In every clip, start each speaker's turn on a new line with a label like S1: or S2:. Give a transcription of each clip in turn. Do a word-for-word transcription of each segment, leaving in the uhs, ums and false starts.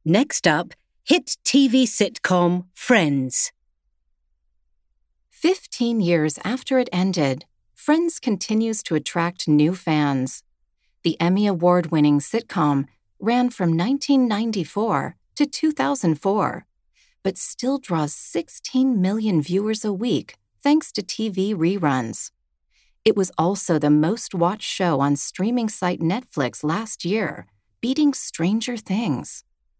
S1: Next up, hit T V sitcom Friends.
S2: Fifteen years after it ended, Friends continues to attract new fans. The Emmy Award-winning sitcom ran from nineteen ninety-four to two thousand four, but still draws sixteen million viewers a week thanks to T V reruns. It was also the most-watched show on streaming site Netflix last year, beating Stranger Things.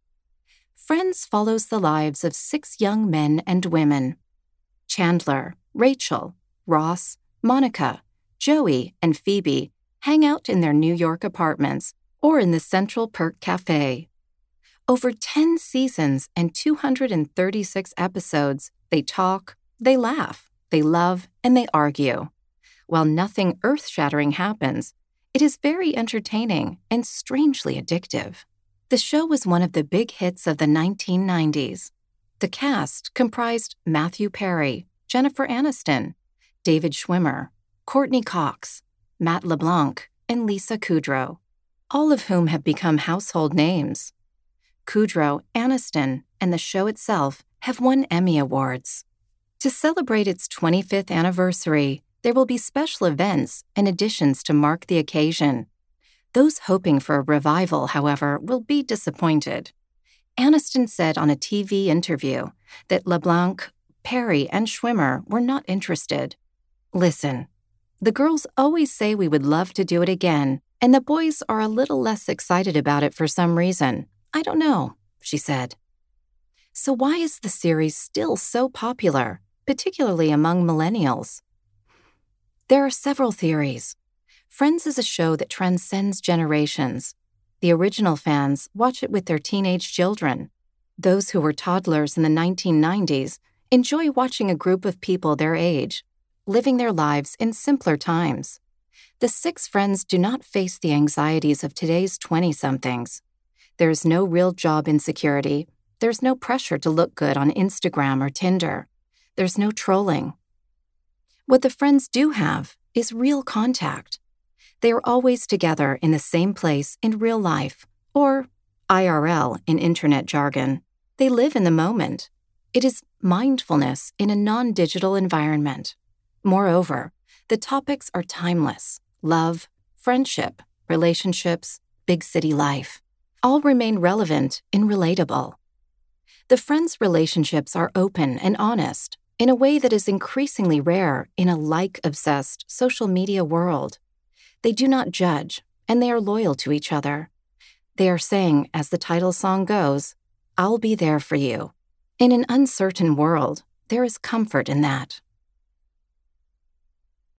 S2: Friends follows the lives of six young men and women. Chandler, Rachel, Ross, Monica, Joey, and Phoebe hang out in their New York apartments or in the Central Perk Cafe. Over ten seasons and two hundred thirty-six episodes, they talk, they laugh, they love, and they argue. While nothing earth-shattering happens, it is very entertaining and strangely addictive. The show was one of the big hits of the nineteen nineties. The cast comprised Matthew Perry, Jennifer Aniston, David Schwimmer, Courtney Cox, Matt LeBlanc, and Lisa Kudrow, all of whom have become household names. Kudrow, Aniston, and the show itself have won Emmy Awards. To celebrate its twenty-fifth anniversary, there will be special events and additions to mark the occasion. Those hoping for a revival, however, will be disappointed. Aniston said on a T V interview that LeBlanc, Perry, and Schwimmer were not interested. Listen, the girls always say we would love to do it again, and the boys are a little less excited about it for some reason. I don't know, she said. So why is the series still so popular, particularly among millennials? There are several theories. Friends is a show that transcends generations. The original fans watch it with their teenage children. Those who were toddlers in the nineteen nineties enjoy watching a group of people their age, living their lives in simpler times. The six friends do not face the anxieties of today's twenty-somethings. There's no real job insecurity. There's no pressure to look good on Instagram or Tinder. There's no trolling. What the friends do have is real contact. They are always together in the same place in real life, or I R L in internet jargon. They live in the moment. It is mindfulness in a non-digital environment. Moreover, the topics are timeless. Love, friendship, relationships, big city life, all remain relevant and relatable. The friends' relationships are open and honest in a way that is increasingly rare in a like-obsessed social media world. They do not judge, and they are loyal to each other. They are saying, as the title song goes, "I'll be there for you." In an uncertain world, there is comfort in that.